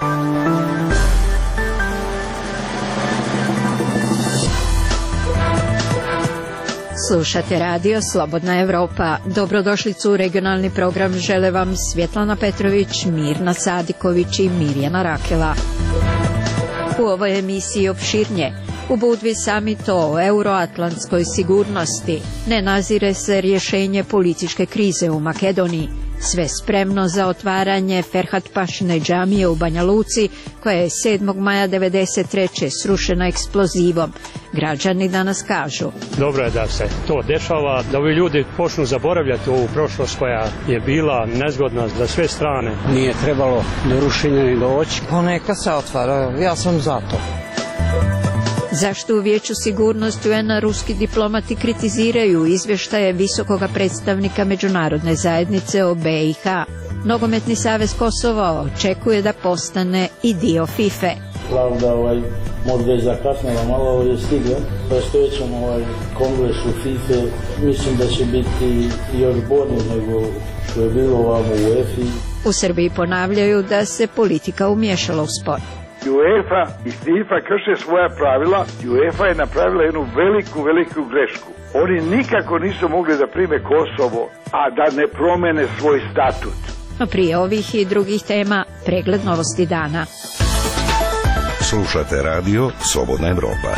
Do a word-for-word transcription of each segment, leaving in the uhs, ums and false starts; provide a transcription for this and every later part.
Slušate radio Slobodna Evropa. Dobrodošlicu u regionalni program žele vam Svjetlana Petrović, Mirna Sadiković i Mirjana Rakela. U ovoj emisiji opširnje. U Budvi samit o euroatlantskoj sigurnosti. Ne nazire se rješenje političke krize u Makedoniji. Sve spremno za otvaranje Ferhat-Pašine džamije u Banja Luci, koja je sedmog maja devedeset treće srušena eksplozivom. Građani danas kažu: dobro je da se to dešava, da ovi ljudi počnu zaboravljati ovu prošlost koja je bila nezgodna za sve strane. Nije trebalo do rušenja ni doći. Pa neka se otvara, ja sam za to. Zašto u Vijeću sigurnosti U N-a ruski diplomati kritiziraju izvještaje visokoga predstavnika međunarodne zajednice o B i H? Nogometni savez Kosova očekuje da postane i dio FIFA. Pravda ovaj, možda je zakasnila, malo ovaj je stigla. Prestojećem ovaj kongres u FIFA, mislim da će biti još bolje nego što je bilo ovamo u UEFA. U Srbiji ponavljaju da se politika umiješala u sport. UEFA i FIFA krše svoja pravila. UEFA je napravila jednu veliku, veliku grešku. Oni nikako nisu mogli da prime Kosovo, a da ne promene svoj statut. No prije ovih i drugih tema, pregled novosti dana. Slušate radio Slobodna Evropa.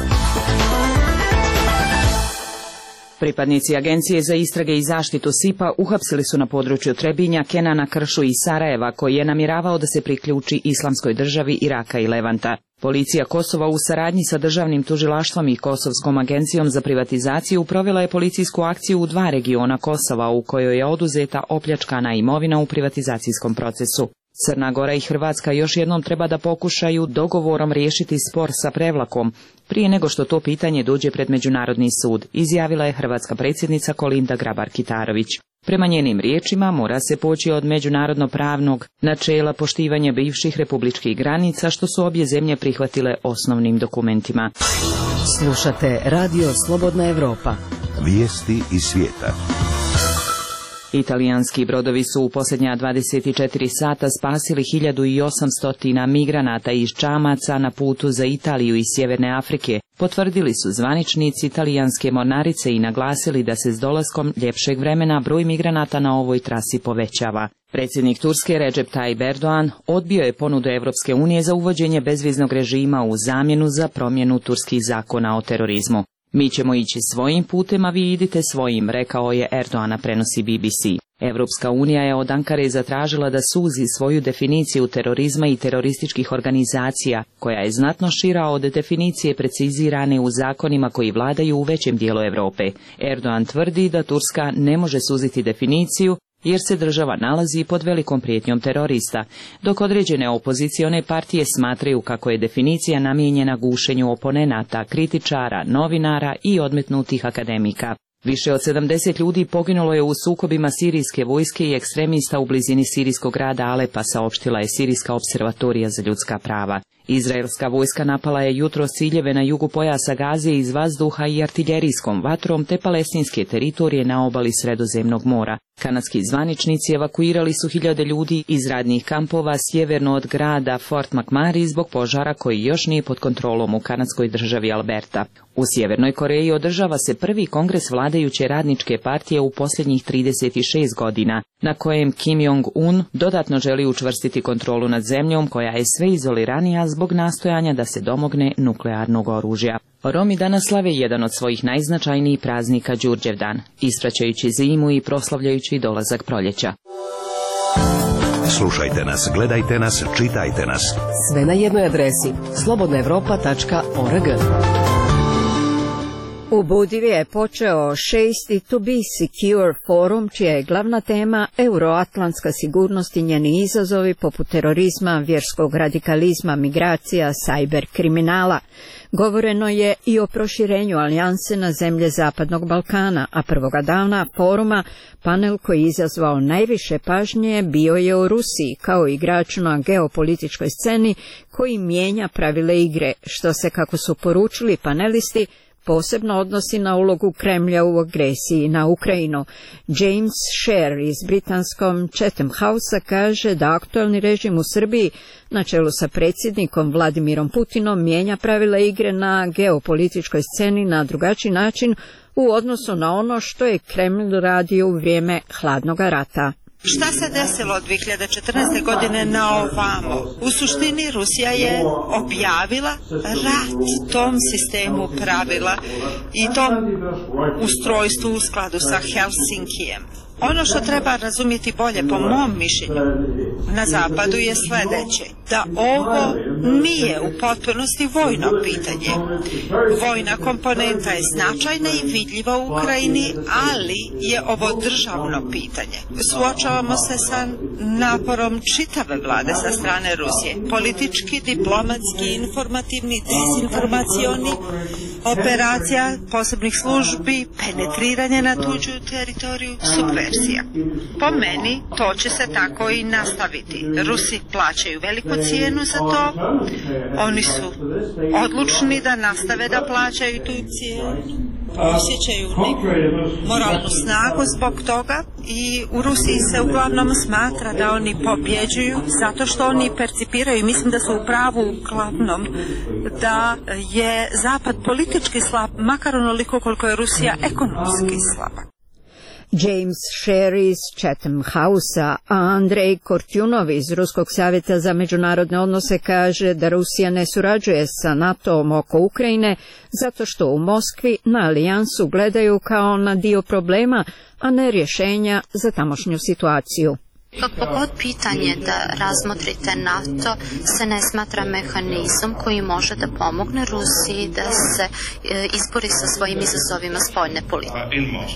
Pripadnici Agencije za istrage i zaštitu S I P-a uhapsili su na području Trebinja Kenana Kršu iz Sarajeva, koji je namjeravao da se priključi Islamskoj državi Iraka i Levanta. Policija Kosova u saradnji sa državnim tužilaštvom i Kosovskom agencijom za privatizaciju provela je policijsku akciju u dva regiona Kosova, u kojoj je oduzeta opljačkana imovina u privatizacijskom procesu. Crna Gora i Hrvatska još jednom treba da pokušaju dogovorom riješiti spor sa Prevlakom, prije nego što to pitanje dođe pred Međunarodni sud, izjavila je hrvatska predsjednica Kolinda Grabar-Kitarović. Prema njenim riječima mora se poći od međunarodno-pravnog načela poštivanja bivših republičkih granica, što su obje zemlje prihvatile osnovnim dokumentima. Slušate radio Slobodna Evropa. Vijesti iz svijeta. Italijanski brodovi su u posljednja dvadeset četiri sata spasili hiljadu osamsto migranata iz čamaca na putu za Italiju iz Sjeverne Afrike, potvrdili su zvaničnici italijanske mornarice i naglasili da se s dolaskom ljepšeg vremena broj migranata na ovoj trasi povećava. Predsjednik Turske Recep Tayyip Erdogan odbio je ponudu Europske unije za uvođenje bezviznog režima u zamjenu za promjenu turskih zakona o terorizmu. Mi ćemo ići svojim putem, a vi idite svojim, rekao je Erdogan, prenosi B B C. Europska unija je od Ankare zatražila da suzi svoju definiciju terorizma i terorističkih organizacija, koja je znatno šira od definicije precizirane u zakonima koji vladaju u većem dijelu Europe. Erdogan tvrdi da Turska ne može suziti definiciju, jer se država nalazi pod velikom prijetnjom terorista, dok određene opozicione partije smatraju kako je definicija namijenjena gušenju oponenata, kritičara, novinara i odmetnutih akademika. Više od sedamdeset ljudi poginulo je u sukobima sirijske vojske i ekstremista u blizini sirijskog grada Alepa, saopštila je Sirijska observatorija za ljudska prava. Izraelska vojska napala je jutros ciljeve na jugu pojasa Gaze iz vazduha i artiljerijskom vatrom te palestinske teritorije na obali Sredozemnog mora. Kanadski zvaničnici evakuirali su hiljade ljudi iz radnih kampova sjeverno od grada Fort McMurray zbog požara koji još nije pod kontrolom u kanadskoj državi Alberta. U Sjevernoj Koreji održava se prvi kongres vladajuće radničke partije u posljednjih trideset šest godina, na kojem Kim Jong-un dodatno želi učvrstiti kontrolu nad zemljom koja je sve izoliranija zbog nastojanja da se domogne nuklearnog oružja. Romi danas slave jedan od svojih najznačajnijih praznika, Đurđevdan, ispraćajući zimu i proslavljajući dolazak proljeća. Slušajte nas, gledajte nas, čitajte nas. Sve na jednoj adresi slobodna evropa tačka org. U Budvi je počeo šesti To Be Secure forum, čija je glavna tema euroatlantska sigurnost i njeni izazovi poput terorizma, vjerskog radikalizma, migracija, sajber kriminala. Govoreno je i o proširenju alijanse na zemlje Zapadnog Balkana, a prvoga dana foruma panel koji je izazvao najviše pažnje bio je o Rusiji kao igraču na geopolitičkoj sceni koji mijenja pravile igre, što se, kako su poručili panelisti, posebno odnosi na ulogu Kremlja u agresiji na Ukrajinu. James Sher iz britanskom Chatham House kaže da aktualni režim u Srbiji na čelu sa predsjednikom Vladimirom Putinom mijenja pravila igre na geopolitičkoj sceni na drugačiji način u odnosu na ono što je Kreml radio u vrijeme hladnog rata. Šta se desilo od dvije hiljade četrnaeste. godine na ovamo? U suštini Rusija je objavila rat tom sistemu pravila i tom ustrojstvu u skladu sa Helsinkijem. Ono što treba razumjeti bolje, po mom mišljenju, na zapadu je sljedeće, da ovo nije u potpunosti vojno pitanje. Vojna komponenta je značajna i vidljiva u Ukrajini, ali je ovo državno pitanje. Suočavamo se sa naporom čitave vlade sa strane Rusije. Politički, diplomatski, informativni, dezinformacioni, operacija posebnih službi, penetriranje na tuđu teritoriju, subverzija. Po meni to će se tako i nastaviti. Rusi plaćaju veliku cijenu za to. Oni su odlučni da nastave da plaćaju tu cijenu. Osjećaju neku moralnu snagu zbog toga i u Rusiji se uglavnom smatra da oni pobjeđuju zato što oni percipiraju, mislim da su u pravu uglavnom, da je Zapad politički slab, makar onoliko koliko je Rusija ekonomski slaba. James Sher iz Chatham House-a, a Andrej Kortjunov iz Ruskog savjeta za međunarodne odnose kaže da Rusija ne surađuje sa NATO-om oko Ukrajine zato što u Moskvi na alijansu gledaju kao na dio problema, a ne rješenja za tamošnju situaciju. Kako god pitanje da razmotrite NATO se ne smatra mehanizam koji može da pomogne Rusiji da se e, izbori sa svojim izazovima spoljne politike.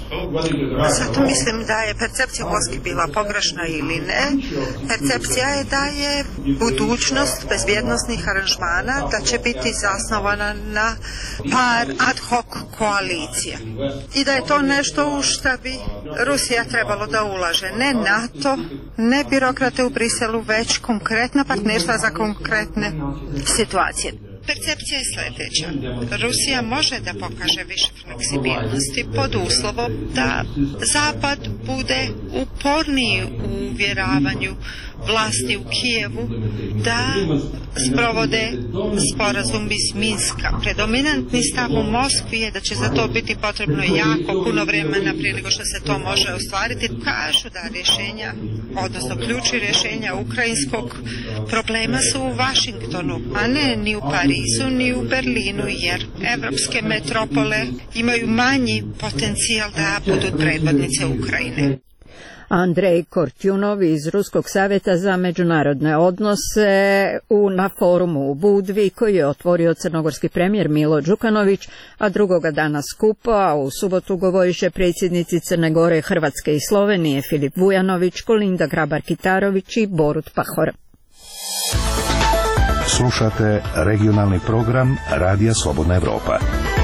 Zato mislim da je percepcija u Moskvi bila pogrešna ili ne. Percepcija je da je budućnost bezbjednosnih aranžmana da će biti zasnovana na par ad hoc koalicija. I da je to nešto u što bi Rusija trebalo da ulaže. Ne NATO, ne birokrate u Briselu, već konkretna partnerstva za konkretne situacije. Percepcija je sljedeća. Rusija može da pokaže više fleksibilnosti pod uslovom da Zapad bude uporniji u uvjeravanju vlasti u Kijevu da sprovode sporazum iz Minska. Predominantni stav u Moskvi je da će za to biti potrebno jako puno vremena prije nego što se to može ostvariti. Kažu da rješenja, odnosno ključi rješenja ukrajinskog problema su u Vašingtonu, a ne ni u Parizu, ni u Berlinu, jer evropske metropole imaju manji potencijal da budu predvodnice Ukrajine. Andrej Kortjunov iz Ruskog savjeta za međunarodne odnose u, na forumu u Budvi koji je otvorio crnogorski premijer Milo Đukanović, a drugoga dana skupa, a u subotu govoriše predsjednici Crne Gore, Hrvatske i Slovenije Filip Vujanović, Kolinda Grabar-Kitarović i Borut Pahor. Slušate regionalni program Radija Slobodna Evropa.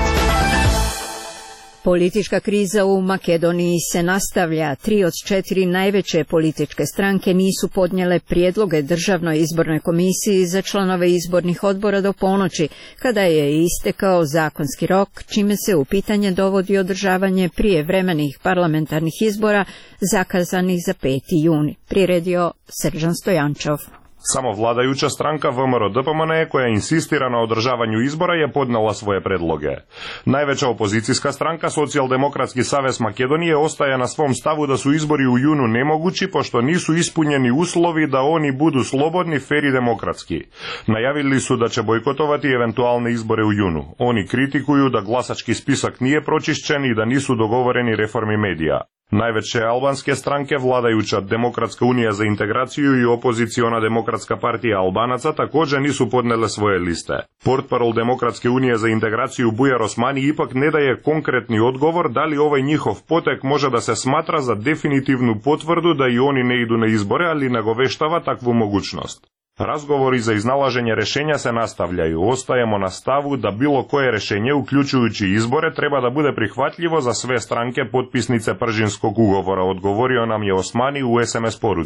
Politička kriza u Makedoniji se nastavlja. Tri od četiri najveće političke stranke nisu podnijele prijedloge Državnoj izbornoj komisiji za članove izbornih odbora do ponoći, kada je istekao zakonski rok, čime se u pitanje dovodi održavanje prijevremenih parlamentarnih izbora zakazanih za peti juni. Priredio Sržan Stojančov. Samo vladajuća stranka V M R O D P M N E, koja insistira na održavanju izbora, je podnela svoje predloge. Najveća opozicijska stranka, Socijaldemokratski savez Makedonije, ostaje na svom stavu da su izbori u junu nemogući, pošto nisu ispunjeni uslovi da oni budu slobodni, fer i demokratski. Najavili su da će bojkotovati eventualne izbore u junu. Oni kritikuju da glasački spisak nije pročišćen i da nisu dogovoreni reformi medija. Najveće albanske stranke, vladajuća Demokratska unija za integraciju i opoziciona Demokratska partija Albanaca, također nisu podnele svoje liste. Portparol Demokratske unije za integraciju Bujar Osmani ipak ne daje konkretni odgovor da li ovaj njihov potek može da se smatra za definitivnu potvrdu da i oni ne idu na izbore, ali nagoveštava takvu mogućnost. Razgovori za iznalaženje rješenja se nastavljaju. Ostajemo na stavu da bilo koje rješenje, uključujući izbore, treba da bude prihvatljivo za sve stranke potpisnice Pržinskog ugovora, odgovorio nam je Osmani u S M S poruci.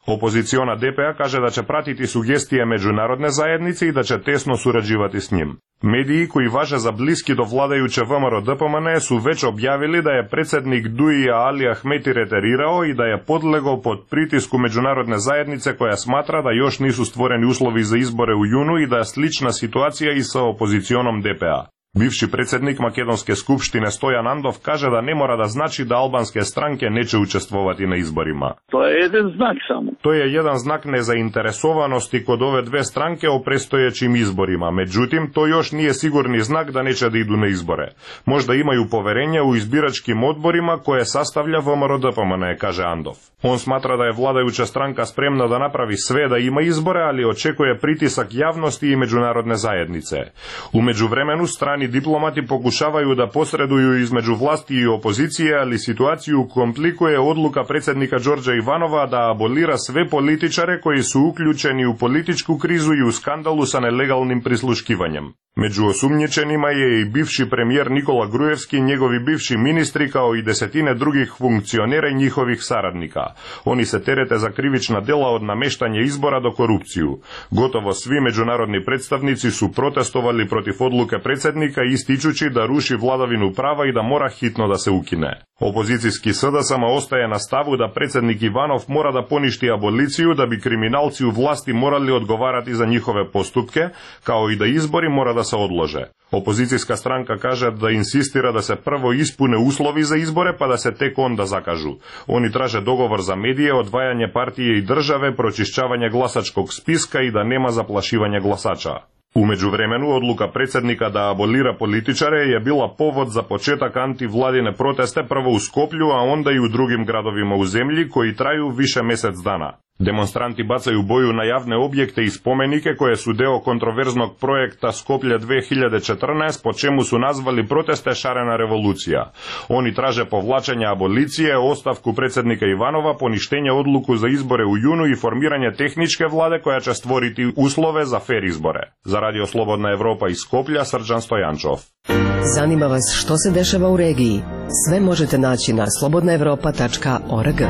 Opoziciona D P A kaže da će pratiti sugestije međunarodne zajednice i da će tesno surađivati s njim. Mediji koji važe za bliski do vladajuće V M R O D P M N E su već objavili da je predsjednik D U I-a Ali Ahmeti reterirao i da je podlegao pod pritisku međunarodne zajednice koja smatra da još nisu stvoreni uslovi za izbore u junu i da je slična situacija i sa opozicionom D P A. Bivši predsjednik Makedonske skupštine Stojan Andov kaže da ne mora da znači da albanske stranke neće učestvovati na izborima. To je jedan znak samo. To je jedan znak nezainteresovanosti kod ove dve stranke o predstojećim izborima. Međutim, to još nije sigurni znak da neće da idu na izbore. Možda imaju poverenje u izbiračkim odborima koje sastavlja V M R O D P M N E, kaže Andov. On smatra da je vladajuća stranka spremna da napravi sve da ima izbore, ali očekuje pritisak javnosti i međunarodne zajednice. U međuvremenu strani diplomati pokušavaju da posreduju između vlasti i opozicije, ali situaciju komplikuje odluka predsjednika Đorđa Ivanova da abolira sve političare koji su uključeni u političku krizu i u skandalu sa nelegalnim prisluškivanjem. Među osumnjičenima je i bivši premijer Nikola Grujevski, njegovi bivši ministri kao i desetine drugih funkcionera i njihovih saradnika. Oni se terete za krivična djela od nameštanja izbora do korupciju. Gotovo svi međunarodni predstavnici su protestovali protiv odluke predsjednika ističući da ruši vladavinu prava i da mora hitno da se ukine. Opozicijski S D S M ostaje na stavu da predsjednik Ivanov mora da poništi aboliciju da bi kriminalci u vlasti morali odgovarati za njihove postupke, kao i da izbori mora da se odlože. Opozicijska stranka kaže da insistira da se prvo ispune uslovi za izbore pa da se tek onda zakažu. Oni traže dogovor za medije, odvajanje partije i države, pročišćavanje glasačkog spiska i da nema zaplašivanja glasača. U međuvremenu odluka predsjednika da abolira političare je bila povod za početak antivladine proteste prvo u Skoplju, a onda i u drugim gradovima u zemlji koji traju više mjesec dana. Demonstranti bacaju boju na javne objekte i spomenike koje su deo kontroverznog projekta Skoplje dve hiljade četrnaest, po čemu su nazvali proteste šarena revolucija. Oni traže povlačenje abolicije, ostavku predsjednika Ivanova, poništenje odluku za izbore u junu i formiranje tehničke vlade koja će stvoriti uslove za fer izbore. Za Radio Slobodna Evropa iz Skoplja, Srđan Stojančov. Zanima vas što se dešava u regiji? Sve možete naći na slobodna evropa tačka org.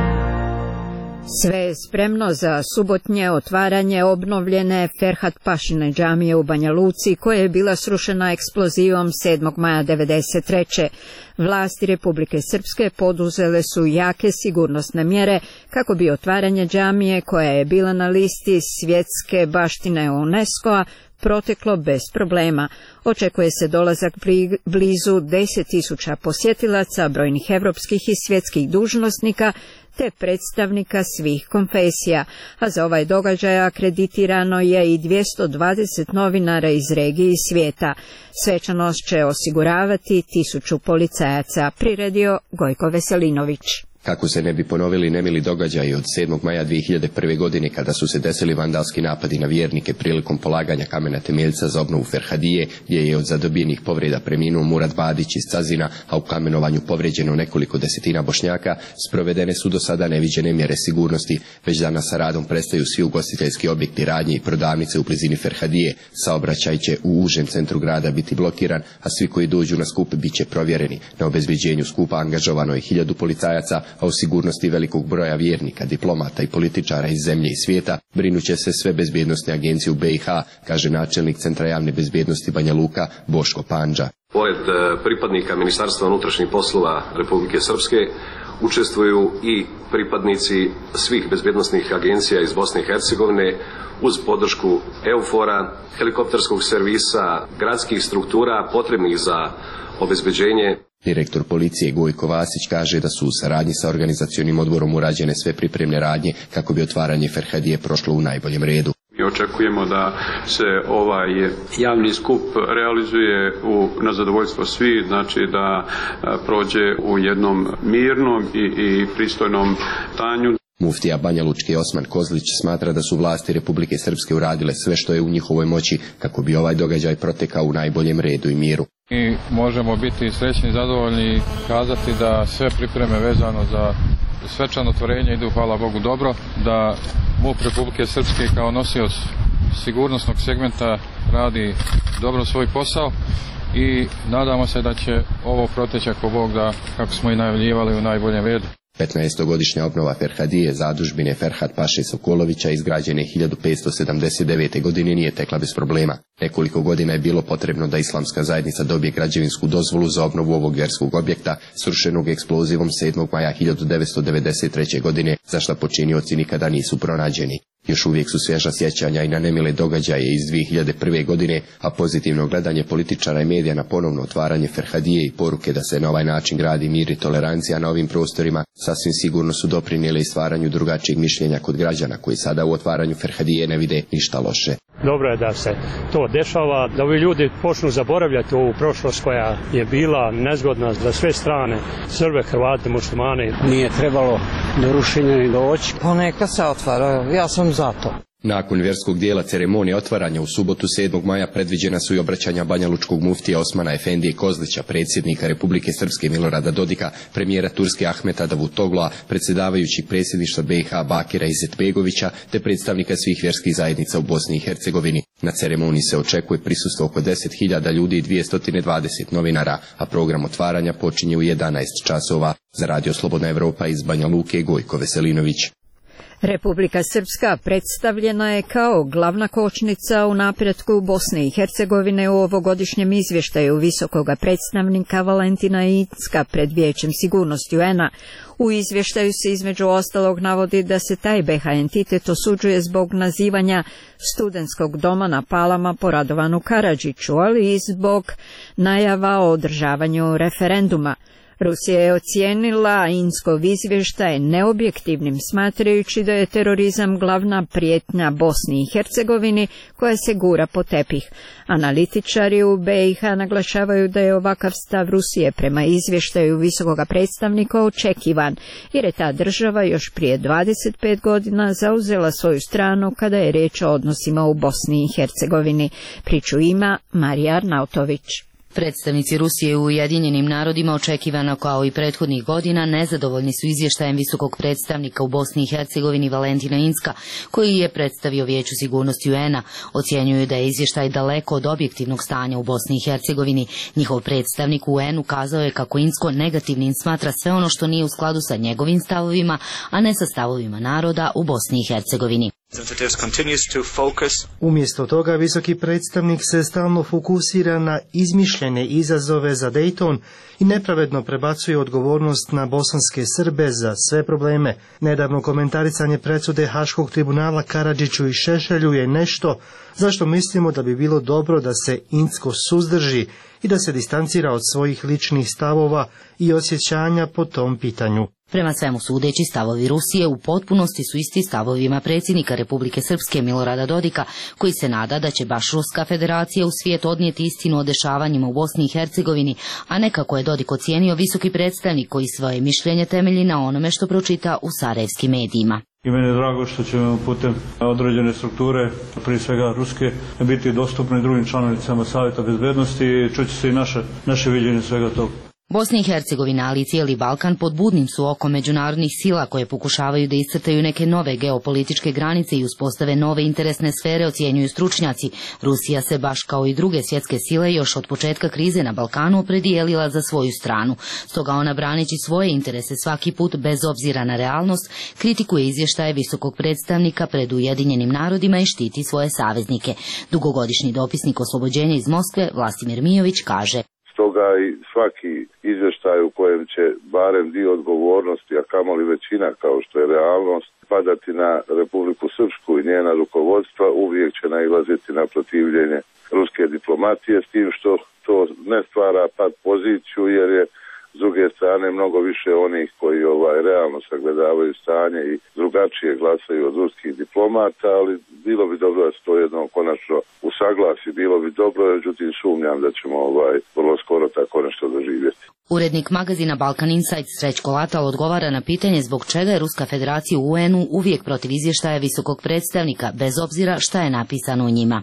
Sve je spremno za subotnje otvaranje obnovljene Ferhat Pašine džamije u Banja Luci, koja je bila srušena eksplozivom sedmog maja devedeset treće. Vlasti Republike Srpske poduzele su jake sigurnosne mjere kako bi otvaranje džamije, koja je bila na listi svjetske baštine UNESCO-a, proteklo bez problema. Očekuje se dolazak blizu deset tisuća posjetilaca, brojnih evropskih i svjetskih dužnosnika, te predstavnika svih konfesija, a za ovaj događaj akreditirano je i dvjesto dvadeset novinara iz regije i svijeta. Svečanost će osiguravati tisuću policajaca, priredio Gojko Veselinović. Kako se ne bi ponovili nemili događaji od sedmog maja dvije hiljade prve. godine kada su se desili vandalski napadi na vjernike prilikom polaganja kamena temeljca za obnovu Ferhadije, gdje je od zadobijenih povreda preminuo Murad Badić iz Cazina, a u kamenovanju povrijeđeno nekoliko desetina Bošnjaka, sprovedene su do sada neviđene mjere sigurnosti. Već danas sa radom prestaju svi ugostiteljski objekti, radnje i prodavnice u blizini Ferhadije. Saobraćaj će u užem centru grada biti blokiran, a svi koji dođu na skup bit će provjereni. Na obezbeđenju skupa angažovano je hiljadu policajaca, a o sigurnosti velikog broja vjernika, diplomata i političara iz zemlje i svijeta brinuće se sve bezbjednosne agencije u B i H, kaže načelnik Centra javne bezbjednosti Banja Luka Boško Pandža. Pored pripadnika Ministarstva unutrašnjih poslova Republike Srpske učestvuju i pripadnici svih bezbjednosnih agencija iz Bosne i Hercegovine uz podršku EUFOR-a, helikopterskog servisa, gradskih struktura potrebnih za obezbeđenje. Direktor policije Gojko Vasić kaže da su u saradnji sa organizacionim odborom urađene sve pripremne radnje kako bi otvaranje Ferhadije prošlo u najboljem redu. Mi očekujemo da se ovaj javni skup realizuje u, na zadovoljstvo svih, znači da prođe u jednom mirnom i, i pristojnom stanju. Muftija Banja Lučke Osman Kozlić smatra da su vlasti Republike Srpske uradile sve što je u njihovoj moći kako bi ovaj događaj protekao u najboljem redu i miru. Mi možemo biti srećni i zadovoljni i kazati da sve pripreme vezano za svečano otvorenje idu, hvala Bogu, dobro, da MUP Republike Srpske kao nosioc sigurnosnog segmenta radi dobro svoj posao i nadamo se da će ovo proteći ako Bog da, kako smo i najavljivali, u najboljem redu. petnaestogodišnja obnova Ferhadije, zadužbine Ferhat Paše Sokolovića, izgrađene hiljadu petsto sedamdeset devete. godine, nije tekla bez problema. Nekoliko godina je bilo potrebno da islamska zajednica dobije građevinsku dozvolu za obnovu ovog vjerskog objekta, srušenog eksplozivom sedmog maja hiljadu devetsto devedeset treće. godine, za šta počinioci nikada nisu pronađeni. Još uvijek su svježa sjećanja i na nemile događaje iz dvije hiljade prve. godine, a pozitivno gledanje političara i medija na ponovno otvaranje Ferhadije i poruke da se na ovaj način gradi mir i tolerancija na ovim prostorima sasvim sigurno su doprinijele i stvaranju drugačijeg mišljenja kod građana koji sada u otvaranju Ferhadije ne vide ništa loše. Dobro je da se to dešava, da ovi ljudi počnu zaboravljati ovu prošlost koja je bila nezgodna za sve strane, Srbe, Hrvate, muslimane. Nije trebalo do rušenja ni doći. Pa neka se otvara, ja sam za to. Nakon vjerskog dijela ceremonije otvaranja u subotu sedmog maja predviđena su i obraćanja banjalučkog muftija Osmana Efendije Kozlića, predsjednika Republike Srpske Milorada Dodika, premijera Turske Ahmeta Davutogla, predsjedavajućih predsjedništva B i H Bakira Izetbegovića te predstavnika svih vjerskih zajednica u Bosni i Hercegovini. Na ceremoniji se očekuje prisustvo oko deset hiljada ljudi i dvjesto dvadeset novinara, a program otvaranja počinje u jedanaest časova. Za Radio Slobodna Evropa iz Banja Luke, Gojko Veselinović. Republika Srpska predstavljena je kao glavna kočnica u napretku Bosne i Hercegovine u ovogodišnjem izvještaju visokog predstavnika Valentina Incka pred Vijećem sigurnosti U N-a. U izvještaju se između ostalog navodi da se taj B H entitet osuđuje zbog nazivanja studentskog doma na Palama po Radovanu Karadžiću, ali i zbog najava o održavanju referenduma. Rusija je ocijenila Inckov izvještaj neobjektivnim, smatrajući da je terorizam glavna prijetnja Bosni i Hercegovini koja se gura po tepih. Analitičari u B i H naglašavaju da je ovakav stav Rusije prema izvještaju visokog predstavnika očekivan, jer je ta država još prije dvadeset pet godina zauzela svoju stranu kada je riječ o odnosima u Bosni i Hercegovini. Priču ima Marija Arnautović. Predstavnici Rusije u Ujedinjenim narodima, očekivano kao i prethodnih godina, nezadovoljni su izvještajem visokog predstavnika u Bosni i Hercegovini Valentina Incka, koji je predstavio Vijeću sigurnosti U N-a. Ocjenjuju da je izvještaj daleko od objektivnog stanja u Bosni i Hercegovini. Njihov predstavnik u U N-u kazao je kako Incko negativnim smatra sve ono što nije u skladu sa njegovim stavovima, a ne sa stavovima naroda u Bosni i Hercegovini. Umjesto toga, visoki predstavnik se stalno fokusira na izmišljene izazove za Dayton i nepravedno prebacuje odgovornost na bosanske Srbe za sve probleme. Nedavno komentarisanje presude Haškog tribunala Karadžiću i Šešelju je nešto zašto mislimo da bi bilo dobro da se Incko suzdrži i da se distancira od svojih ličnih stavova i osjećanja po tom pitanju. Prema svemu sudeći, stavovi Rusije u potpunosti su isti stavovima predsjednika Republike Srpske Milorada Dodika, koji se nada da će baš Ruska federacija u svijet odnijeti istinu o dešavanjima u Bosni i Hercegovini, a ne kako je Dodik ocijenio visoki predstavnik koji svoje mišljenje temelji na onome što pročita u sarajevskim medijima. I meni je drago što ćemo putem određene strukture, prije svega ruske, biti dostupni drugim članicama Savjeta bezbednosti i čuće se i naše, naše viđenje svega toga. Bosna i Hercegovina, ali i cijeli Balkan pod budnim su okom međunarodnih sila koje pokušavaju da iscrtaju neke nove geopolitičke granice i uspostave nove interesne sfere, ocjenjuju stručnjaci. Rusija se baš kao i druge svjetske sile još od početka krize na Balkanu opredijelila za svoju stranu. Stoga ona, braneći svoje interese svaki put bez obzira na realnost, kritikuje izvještaje visokog predstavnika pred Ujedinjenim narodima i štiti svoje saveznike. Dugogodišnji dopisnik oslobođenja iz Moskve Vlastimir Mijović kaže: Stoga i svaki izvještaj u kojem će barem dio odgovornosti, a kamoli većina kao što je realnost, padati na Republiku Srpsku i njena rukovodstva, uvijek će nailaziti na protivljenje ruske diplomatije, s tim što to ne stvara pad poziciju, jer je s druge strane mnogo više onih koji ovaj realno sagledavaju stanje i drugačije glasaju od ruskih diplomata, ali bilo bi dobro da se to jedno konačno usaglasi, bilo bi dobro, međutim sumnjam da ćemo ovaj vrlo skoro tako nešto doživjeti. Urednik magazina Balkan Insight Srećko Latal odgovara na pitanje zbog čega je Ruska federacija u U N-u uvijek protiv izvještaja visokog predstavnika, bez obzira šta je napisano u njima.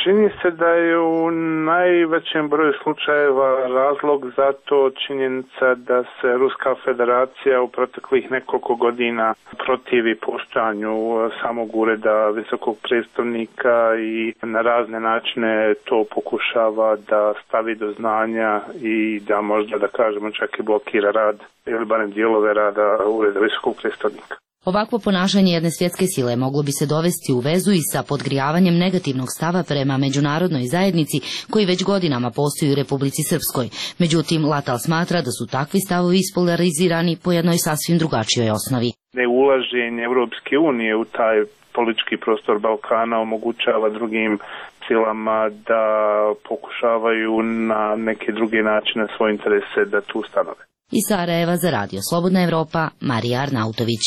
Čini se da je u najvećem broju slučajeva razlog za to činjenica da se Ruska federacija u proteklih nekoliko godina protivi puštanju samog ureda visokog predstavnika i na razne načine to pokušava da stavi do znanja i da možda, da kažemo, čak i blokira rad ili barem dijelove rada ureda visokog predstavnika. Ovakvo ponašanje jedne svjetske sile moglo bi se dovesti u vezu i sa podgrijavanjem negativnog stava prema međunarodnoj zajednici koji već godinama postoji u Republici Srpskoj. Međutim, Latal smatra da su takvi stavovi ispolarizirani po jednoj sasvim drugačijoj osnovi. Ne ulaženje Evropske unije u taj politički prostor Balkana omogućava drugim silama da pokušavaju na neke druge načine svoje interese da tu stanove. Iz Sarajeva za Radio Slobodna Evropa, Marija Arnautović.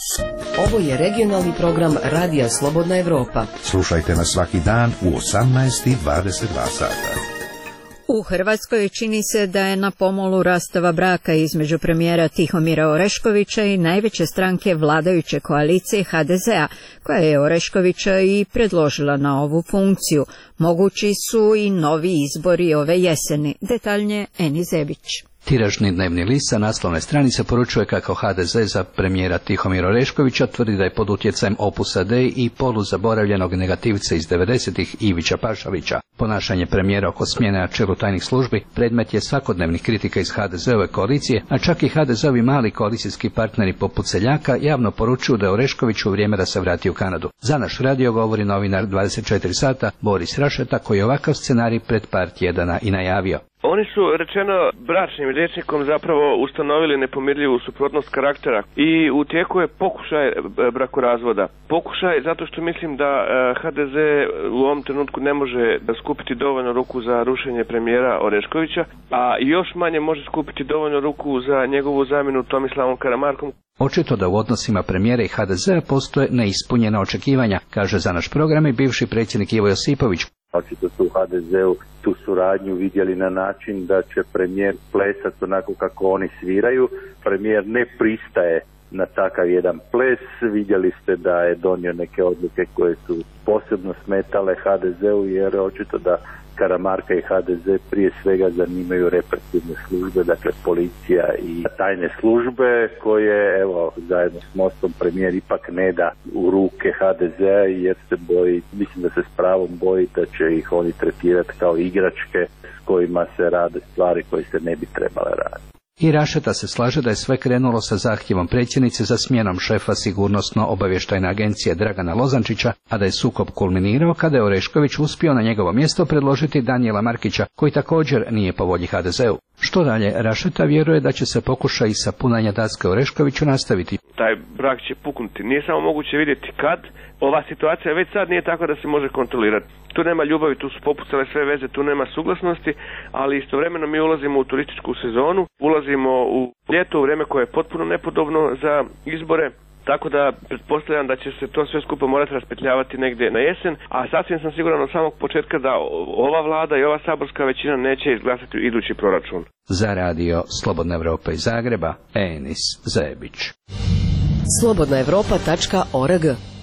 Ovo je regionalni program Radija Slobodna Evropa. Slušajte nas svaki dan u osamnaest i dvadeset dva sata. U Hrvatskoj čini se da je na pomolu rastava braka između premijera Tihomira Oreškovića i najveće stranke vladajuće koalicije ha de zea, koja je Oreškovića i predložila na ovu funkciju. Mogući su i novi izbori ove jeseni. Detaljnije Eni Zebić. Tiražni dnevni list sa naslovne stranice poručuje kako ha de ze za premijera Tihomira Oreškovića tvrdi da je pod utjecajem Opusa Dei i poluzaboravljenog negativca iz devedesetih Ivića Pašalića. Ponašanje premijera oko smjene na čelu tajnih službi predmet je svakodnevnih kritika iz ha de zeove koalicije, a čak i ha de zeovi mali koalicijski partneri poput Seljaka javno poručuju da je Oreškoviću vrijeme da se vrati u Kanadu. Za naš radio govori novinar dvadeset četiri sata Boris Rašeta, koji je ovakav scenarij pred par tjedana i najavio. Oni su, rečeno bračnim rječnikom, zapravo ustanovili nepomirljivu suprotnost karaktera i u tijeku je pokušaj brakorazvoda. Pokušaj zato što mislim da ha de ze u ovom trenutku ne može skupiti dovoljno ruku za rušenje premijera Oreškovića, a još manje može skupiti dovoljno ruku za njegovu zamjenu Tomislavom Karamarkom. Očito da u odnosima premijera i ha de zea postoje neispunjena očekivanja, kaže za naš program i bivši predsjednik Ivo Josipović. Očito su u ha de zeu tu suradnju vidjeli na način da će premijer plesati onako kako oni sviraju. Premijer ne pristaje na takav jedan ples. Vidjeli ste da je donio neke odluke koje su posebno smetale ha de zeu, jer očito da Karamarka i ha de ze prije svega zanimaju represivne službe, dakle policija i tajne službe, koje, evo, zajedno s Mostom premijer ipak ne da u ruke ha de zea, jer se boji, mislim da se s pravom boji da će ih oni tretirati kao igračke s kojima se rade stvari koje se ne bi trebale raditi. I Rašeta se slaže da je sve krenulo sa zahtjevom predsjednice za smjenom šefa sigurnosno-obavještajne agencije Dragana Lozančića, a da je sukob kulminirao kada je Orešković uspio na njegovo mjesto predložiti Danijela Markića, koji također nije po volji ha de zeu. Što dalje, Rašeta vjeruje da će se pokušaj sapunanja daske Oreškoviću nastaviti. Taj brak će puknuti. Nije samo moguće vidjeti kad. Ova situacija već sad nije tako da se može kontrolirati. Tu nema ljubavi, tu su popucale sve veze, tu nema suglasnosti, ali istovremeno mi ulazimo u turističku sezonu, ulazimo u ljeto, u vrijeme koje je potpuno nepodobno za izbore. Tako da pretpostavljam da će se to sve skupo morati raspetljavati negdje na jesen, a sasvim sam siguran od samog početka da ova vlada i ova saborska većina neće izglasati idući proračun. Za radio Slobodna Evropa iz Zagreba, Enis Zebić. slobodna evropa tačka org.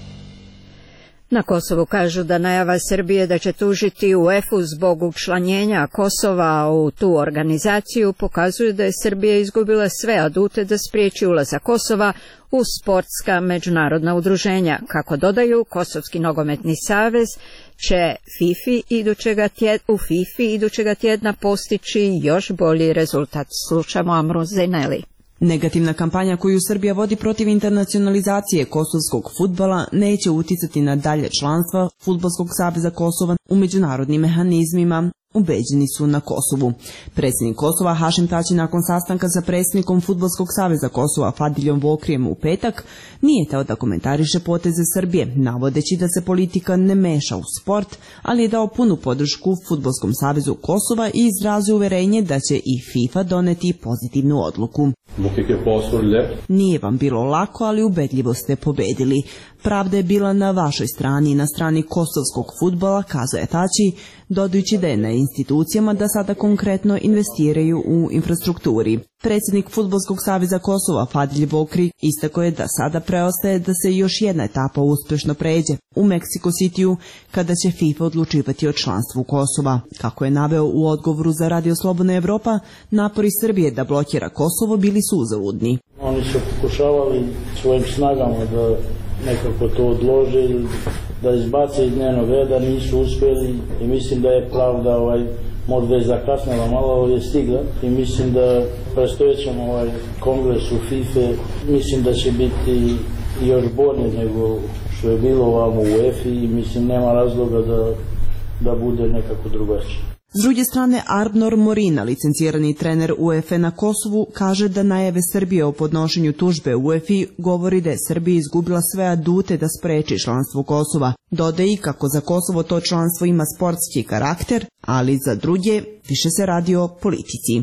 Na Kosovu kažu da najava Srbije da će tužiti u ef u zbog učlanjenja Kosova u tu organizaciju pokazuju da je Srbija izgubila sve adute da spriječi ulazak Kosova u sportska međunarodna udruženja. Kako dodaju, Kosovski nogometni savez će FIFA idućega tjed, u FIFA idućega tjedna postići još bolji rezultat. Slušamo Amru Zeneli. Negativna kampanja koju Srbija vodi protiv internacionalizacije kosovskog fudbala neće uticati na dalje članstva Fudbalskog saveza Kosova u međunarodnim mehanizmima, ubeđeni su na Kosovu. Predsjednik Kosova Hašim Tači nakon sastanka sa predsjednikom Fudbalskog saveza Kosova Fadiljom Vokrijem u petak nije teo da komentariše poteze Srbije, navodeći da se politika ne meša u sport, ali je dao punu podršku Fudbalskom savezu Kosova i izrazio uverenje da će i FIFA doneti pozitivnu odluku. Nije vam bilo lako, ali ubedljivo ste pobedili. pravda je bila na vašoj strani i na strani kosovskog fudbala, kazuje Tači, dodajući da je na institucijama da sada konkretno investiraju u infrastrukturi. Predsjednik Fudbalskog saveza Kosova Fadilj Bokri istako je da sada preostaje da se još jedna etapa uspješno pređe u Meksiko Cityu kada će FIFA odlučivati o članstvu Kosova. Kako je naveo u odgovoru za Radio Slobodna Evropa, napori Srbije da blokira Kosovo bili su uzaludni. Oni su pokušavali svojim snagama da nekako to odlože ili da izbace iz dnevnog reda, nisu uspjeli i mislim da je pravda ovaj, možda je zakasnila malo, ali je stigla i mislim da prestojećem ovaj kongres u FIFA mislim da će biti još bolje nego što je bilo ovamo u UEFA i mislim nema razloga da, da bude nekako drugačije. S druge strane, Arbnor Morina, licencirani trener UEFA na Kosovu, kaže da najave Srbije o podnošenju tužbe UEFA govori da je Srbija izgubila sve adute da spreči članstvo Kosova. Dodaje i kako za Kosovo to članstvo ima sportski karakter, ali za druge više se radi o politici.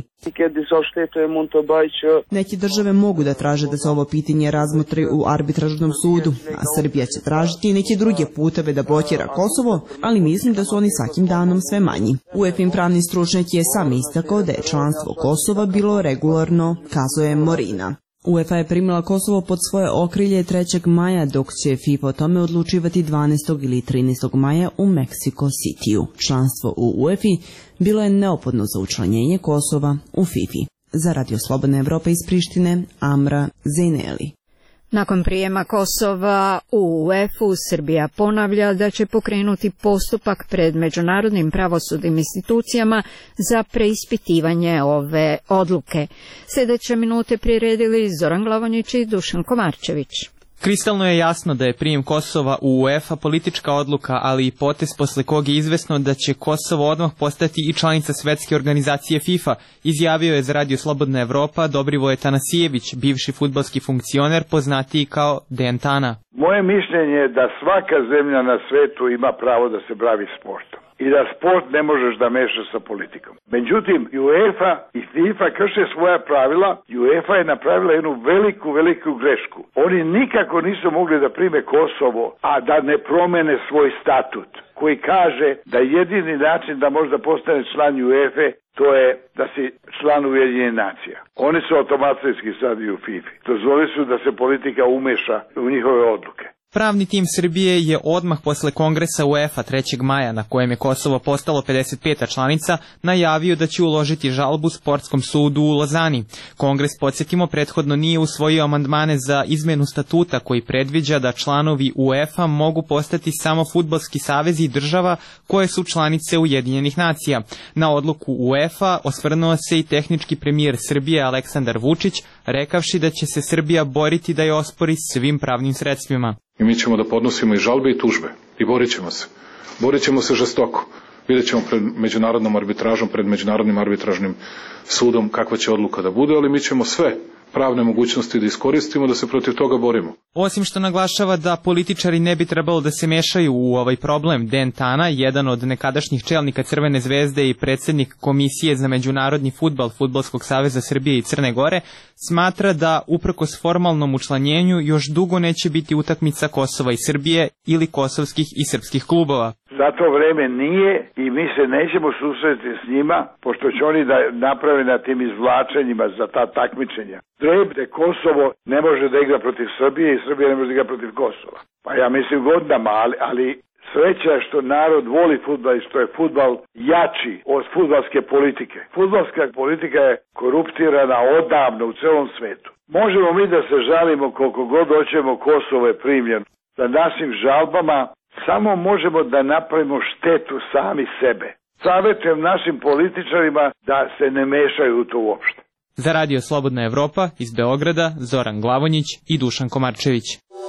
Neki države mogu da traže da se ovo pitanje razmotri u arbitražnom sudu, a Srbija će tražiti i neke druge puteve da blokira Kosovo, ali mislim da su oni svakim danom sve manji. UEFA-in pravni stručnjak je sam istakao da je članstvo Kosova bilo regularno, kazuje Morina. UEFA je primila Kosovo pod svoje okrilje trećeg maja, dok će FIFA o tome odlučivati dvanaestog ili trinaestog maja u Meksiko Cityu. Članstvo u UEFA bilo je neophodno za učlanjenje Kosova u FIFA. Za Radio Slobodna Evropa iz Prištine, Amra Zejneli. Nakon prijema Kosova u UEFA Srbija ponavlja da će pokrenuti postupak pred međunarodnim pravosudnim institucijama za preispitivanje ove odluke. Sljedeće minute priredili Zoran Glavonjić i Dušan Komarčević. Kristalno je jasno da je prijem Kosova u UEFA politička odluka, ali i potez posle kog je izvesno da će Kosovo odmah postati i članica svetske organizacije FIFA, izjavio je za Radio Slobodna Evropa Dobrivoje Tanasijević, bivši fudbalski funkcioner poznatiji kao Dejan Tana. Moje mišljenje je da svaka zemlja na svetu ima pravo da se bavi sportom i da sport ne možeš da mešaš sa politikom. Međutim, UEFA i FIFA krše svoja pravila i UEFA je napravila jednu veliku, veliku grešku. Oni nikako nisu mogli da prime Kosovo, a da ne promene svoj statut, koji kaže da jedini način da možda postane član UEFA to je da si član Ujedinjenih nacija. Oni su automatski sad i u FIFA. Dozvoli su da se politika umeša u njihove odluke. Pravni tim Srbije je odmah posle kongresa UEFA trećeg maja, na kojem je Kosovo postalo pedeset peta članica, najavio da će uložiti žalbu Sportskom sudu u Lozani. Kongres, podsjetimo, prethodno nije usvojio amandmane za izmenu statuta koji predviđa da članovi UEFA mogu postati samo fudbalski savezi država koje su članice Ujedinjenih nacija. Na odluku UEFA osvrnuo se i tehnički premijer Srbije Aleksandar Vučić, rekavši da će se Srbija boriti da je ospori svim pravnim sredstvima. I mi ćemo da podnosimo i žalbe i tužbe i borit ćemo se. Borit ćemo se žestoko. Vidjet ćemo pred međunarodnom arbitražom, pred međunarodnim arbitražnim sudom kakva će odluka da bude, ali mi ćemo sve pravne mogućnosti da iskoristimo da se protiv toga borimo. Osim što naglašava da političari ne bi trebalo da se mešaju u ovaj problem, Dejan Tana, jedan od nekadašnjih čelnika Crvene zvezde i predsjednik Komisije za međunarodni fudbal Fudbalskog saveza Srbije i Crne Gore, smatra da uprkos formalnom učlanjenju još dugo neće biti utakmica Kosova i Srbije ili kosovskih i srpskih klubova. Za to vreme nije i mi se nećemo susreti s njima, pošto će oni da naprave na tim izvlačenjima za ta takmičenja. Drebde Kosovo ne može da igra protiv Srbije i Srbija ne može da igra protiv Kosova. Pa ja mislim godinama, ali, ali sreća je što narod voli fudbal i što je fudbal jači od fudbalske politike. Fudbalska politika je koruptirana odavno u celom svetu. Možemo mi da se žalimo koliko god hoćemo, Kosovo je primljen. Sa našim žalbama samo možemo da napravimo štetu sami sebe. Savjetujem našim političarima da se ne mešaju u to uopšte. Za Radio Slobodna Evropa iz Beograda Zoran Glavonjić i Dušan Komarčević.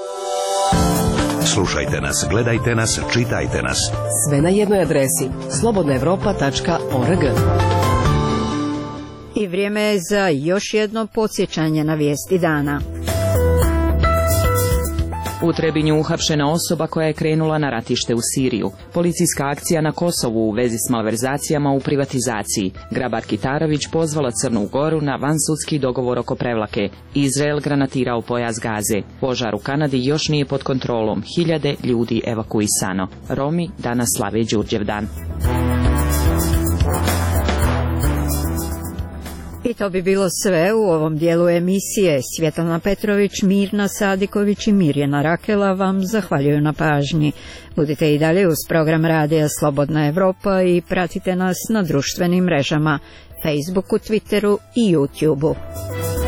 Slušajte nas, gledajte nas, čitajte nas. Sve na jednoj adresi slobodna evropa tačka org. I vrijeme je za još jedno podsjećanje na vijesti dana. U Trebinju uhapšena osoba koja je krenula na ratište u Siriju. Policijska akcija na Kosovu u vezi s malverzacijama u privatizaciji. Grabar Kitarović pozvala Crnu Goru na vansudski dogovor oko prevlake. Izrael granatirao pojas Gaze. Požar u Kanadi još nije pod kontrolom. Hiljade ljudi evakuisano. Romi danas slave Đurđevdan. I to bi bilo sve u ovom dijelu emisije. Svjetlana Petrović, Mirna Sadiković i Mirjana Rakela vam zahvaljuju na pažnji. Budite i dalje uz program Radija Slobodna Evropa i pratite nas na društvenim mrežama, Facebooku, Twitteru i YouTubeu.